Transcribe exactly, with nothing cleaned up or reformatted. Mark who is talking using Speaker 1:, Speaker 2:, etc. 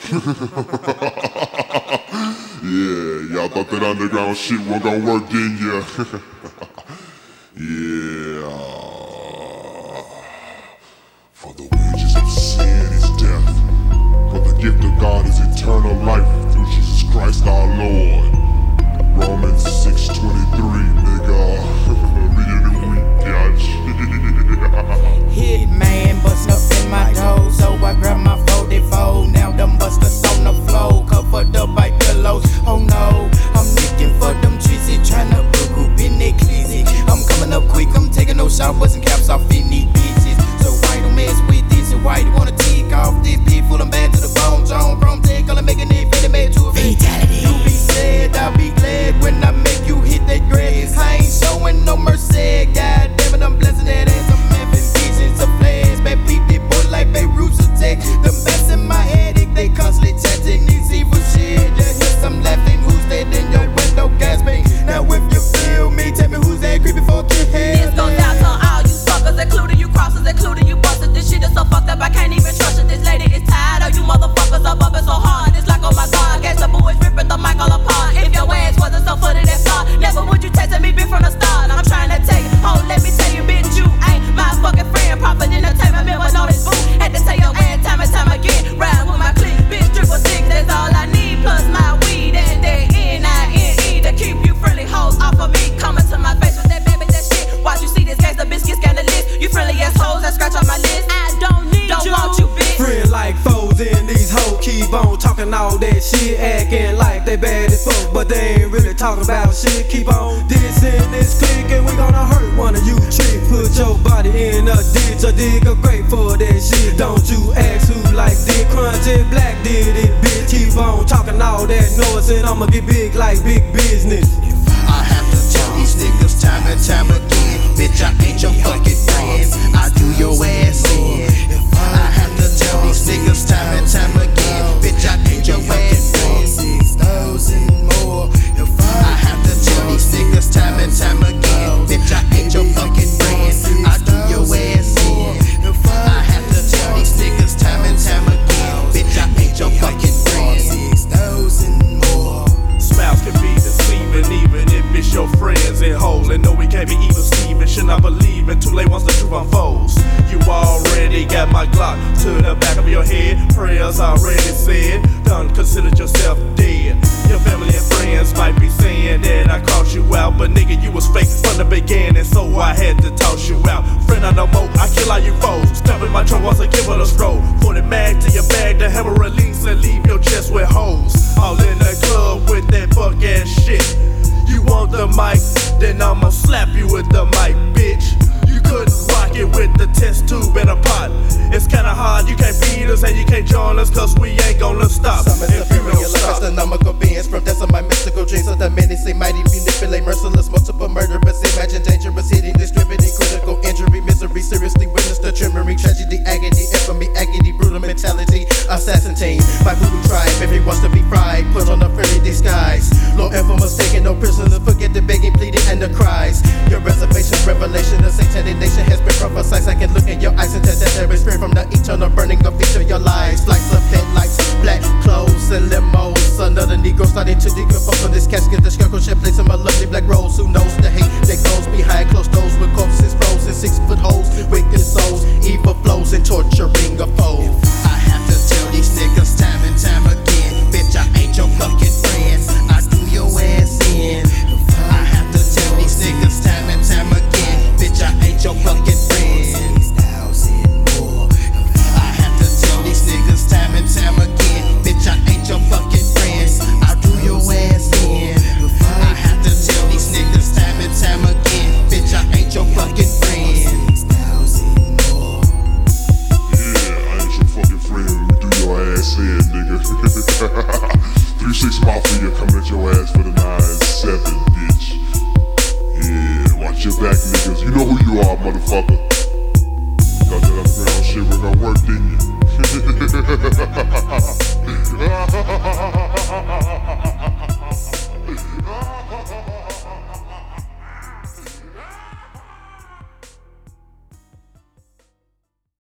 Speaker 1: Yeah, y'all thought that underground shit wasn't gonna work, didn't ya? Yeah. For the wages of sin is death, but the gift of God is eternal life through Jesus Christ our Lord. Romans six twenty-three, nigga. Read it in week, bitch.
Speaker 2: Hit man bustin' up in my toes, so I grab my forty-four. Now them busters on the floor, covered up by pillows. Oh no, I'm looking for them cheesy, tryna book who been they crazy. I'm coming up quick, I'm taking no showers and caps off in these bitches. So why don't mess with this and why you wanna take off this beat full of bad to the bone? John Brom take all I'm making it fit made to a fatality. You be sad, I'll be glad when I make you hit that grass. I ain't showing no mercy, God damn it, I'm blessing that ass. I'm having visions of flash, bad peep they boy like Beirut's attack. The best in my headache, they constantly chatting these evil shit. Yeah, yes, I'm laughing, who's that in your window gasping? Now if you feel me, tell me who's that creepy for kid head.
Speaker 3: This goes out to all you suckers, including you crossers, including you busters. This shit is so fucked up, I can't even trust it. This lady is tired of you motherfuckers up bumping so hard. It's like, oh my god, guess the boys ripping the mic all apart. If your ass wasn't so footed and far, never would you text me, bitch, from the start. I'm trying to tell you, oh, let me tell you, bitch, you ain't my fucking friend. Profit entertainment, member, know this boo. Had to tell your ass time and time again. Ride with my clique, bitch, triple six, that's all I need. Plus my weed and that N I N E to keep you friendly hoes off of me. Coming to my face with that baby, that shit. Watch you see this gangsta biscuit scandalous. You friendly ass hoes that scratch on my list. I don't need don't you. want you, bitch.
Speaker 4: Friend like foes in these hoes keep on talking all that shit, acting like they bad as fuck, but they ain't really talking about shit. Keep on dissing this clique and we gonna hurt one of you. Trick, put your body in a ditch or dig a grave for that shit. Don't you ask who like Dick Crunchy Black did it, bitch. Keep on talking all that noise and I'ma get big like big business.
Speaker 5: I have to tell these niggas time and time again, bitch, I ain't your fucking friend. I do your ass in. I have to tell these niggas time and time again, bitch, I ain't your fucking friend. Six thousand more. I have to tell these niggas time and time again, bitch, I ain't your fucking friend. I do your ass in. I have to tell these niggas time and time again, bitch, I ain't your fucking friend. Six thousand more.
Speaker 6: Smiles can be deceiving, even if it's your friends and whole. And no, we can't be even Steven. Should not believe it. Too late once the truth unfolds. You already got my Glock to the back of your head. Prayers already said. Done considered yourself dead. Your family and friends might be saying that I caught you out, but nigga, you was fake from the beginning, so I had to toss you out. Friend, I no more, I kill all you foes. Step in my trunk once I give it a stroll. forty mag to your bag to have a release and leave your chest with hoes. All in the club with that fuck ass shit. You want the mic, then I'ma slap you with the mic, bitch. You couldn't rock it with the test tube and a pot. It's kinda hard, you can't beat us and you can't join us, cause we ain't gonna stop.
Speaker 5: Summons the fury, astronomical beings from deaths of my mystical dreams of the many say mighty, manipulate, merciless, multiple murderers, imagine dangerous, hitting, distributing, critical injury, misery, seriously witness the tremoring, tragedy, agony, infamy, agony, brutal mentality, assassin team, by voodoo tribe, every wants to be fried, put on a friendly disguise, Lord infamous, taking no prisoners, forget the begging, pleading, and the cries, your reservation, revelation, the satanic nation has been prophesied, I can look in your eyes and tell that there is fear from the eternal burning of each of your lives, flights of headlights, black clothes and limos, another Negro starting to decompose on this casket, the scarecrow shed place in my lovely black rose, who knows the hate that goes behind closed doors with corpses frozen, six foot holes, wicked souls, evil flows and torturing a foe. I have to tell these niggas time and time again, bitch, I ain't your fucking friend, I do your ass in. I have to tell these niggas time and time again, bitch, I ain't your fucking friend. Six thousand more. I have to tell these niggas time and time again, bitch, I ain't your fucking friend, I do your ass in. I have to tell these niggas time and time again, bitch, I ain't your fucking friend. Six thousand more.
Speaker 1: Yeah, I ain't your fucking friend. You do your ass in, nigga. three six Mafia coming at your ass for the nine seven, bitch. Yeah, watch your back, niggas. You know who you are, motherfucker. Thought that underground shit was gonna work, didn't you?